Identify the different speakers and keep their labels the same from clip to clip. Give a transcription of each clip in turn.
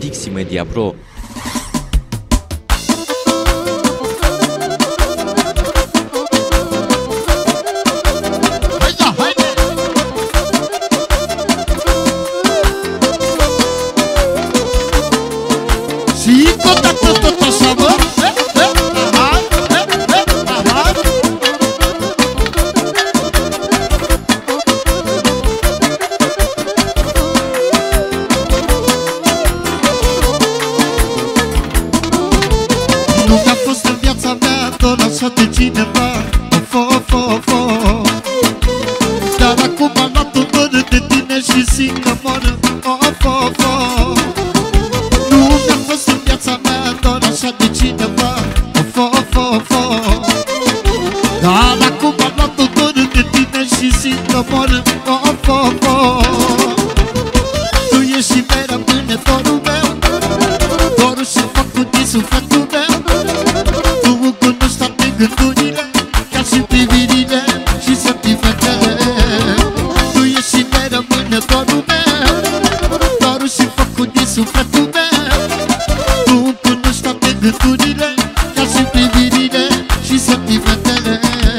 Speaker 1: Dixi Media Pro.
Speaker 2: Dar acum am luat un dor de tine și simt că mor. Of, of, of. Nu mi-a fost în viața mea doar așa de cineva. Of, of, of, of. Dar acum am luat un dor de tine și simt că mor. Of, of, of. Tu ești și vei rămâne dorul meu, dorul și focul din sufletul meu. Tu cunoști toate gândurile, chiar și privirile și sentimentele. Tu ești și vei rămâne dorul meu, dorul și focul din sufletul meu. Tu cunoști toate gândurile, chiar și privirile și sentimentele.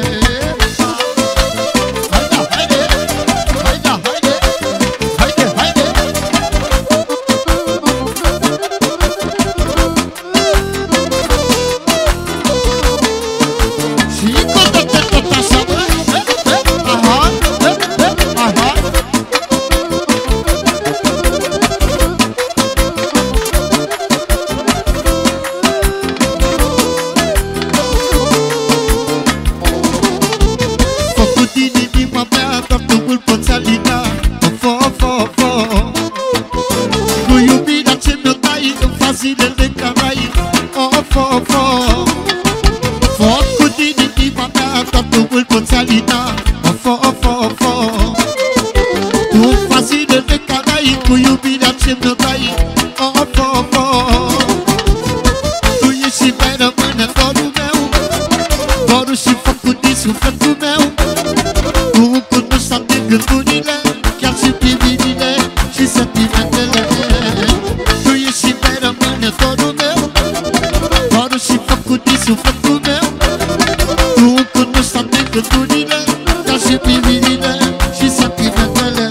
Speaker 2: Zilele carai, of, of, of. Focul din inima mea, doar tu îl poți alina. Of, of, of, of. Tu faci zilele carai, cu iubirea ce mi-o dai. Of, of, of. Tu ești și vei rămâne dorul meu, dorul și focul din sufletul meu. Tu cunoști toate gândurile, chiar și privirile și sentimentele. Tu ești și vei rămâne dorul meu, dorul și focul din sufletul meu. Tu cunoști toate gândurile, chiar și privirile și sentimentele.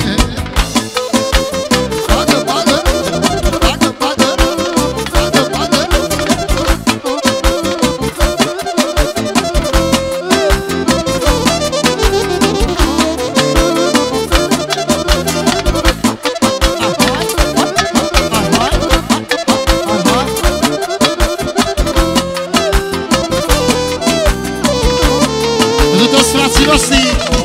Speaker 2: Bagă, bagă, bagă, bagă, bagă, bagă. Toți frații noștri